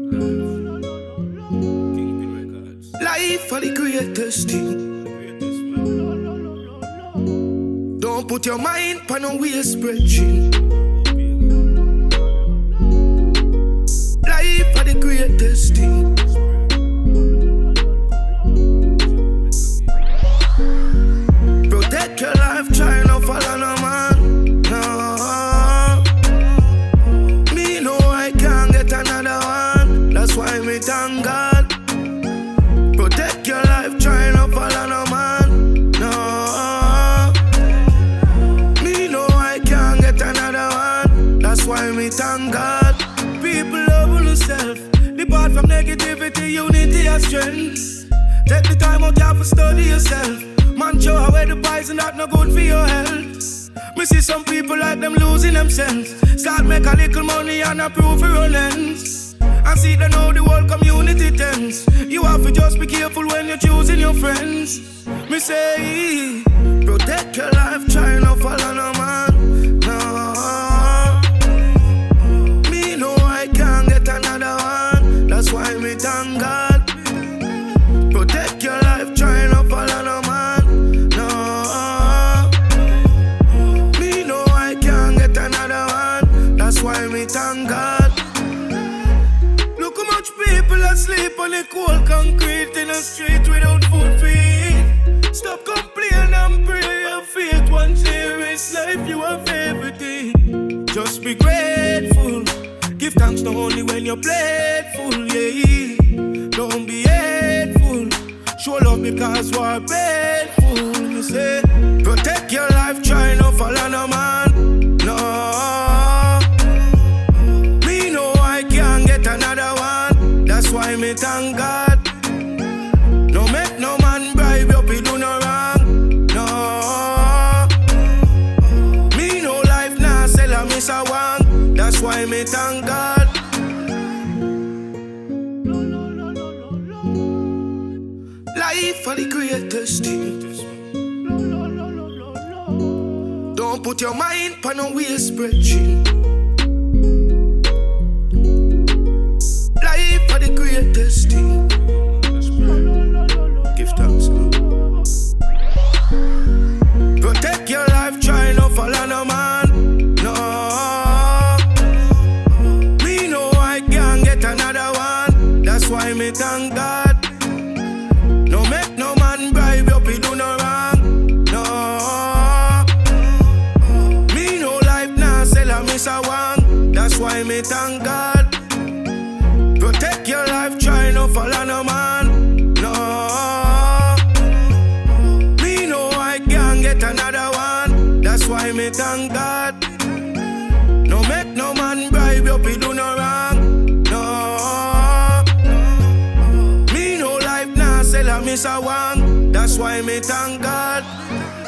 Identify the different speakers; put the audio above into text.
Speaker 1: Life for the greatest thing. Don't put your mind on a waste spreadsheet. Life for the greatest thing. Protect your life, try not follow no man. No. Me know I can't get another one. That's why me thank God. Protect your life, try not follow no man. No. Me know I can't get another one. That's why me thank God. People love yourself. Depart from negativity, unity and strength. Take the time out here to study yourself. Man, show away the poison that no good for your health. Me see some people like them losing themselves. Start make a little money and approve for your lens. And see they know the whole community tense. You have to just be careful when you're choosing your friends. Me say, protect your life, try not follow no man. No. Me know I can't get another one. That's why me thank God. Protect your life, try not follow no man. No. Me know I can't get another one. That's why me thank God. Look how much people asleep on the cold concrete in the street without food for eat. Stop complaining and pray your faith. One serious life, you have everything. Just be grateful. Give thanks not only when you're playful, yeah. Don't be hateful. Show love because you are painful. You say, protect your life, try not follow no man. No. Me know I can't get another one. That's why me thank God. No make no man bribe you, he do no wrong. No. Me know life nah sell a miss a one. That's why me thank God. Life for the greatest thing. Don't put your mind on a waste spreadsheet. Life for the greatest thing. Give thanks. Protect your life, try not follow no man. No. Me know I can't get another one. That's why me thank God. No make no man bribe you, he do no wrong. No. Me know life nah sell a miss a one. That's why me thank God. Protect your life, try not follow no man. No. Me know I can't get another one. That's why me thank God. No make no man bribe you, he do no wrong. No. Me know life nah sell a miss a one. That's why me thank God.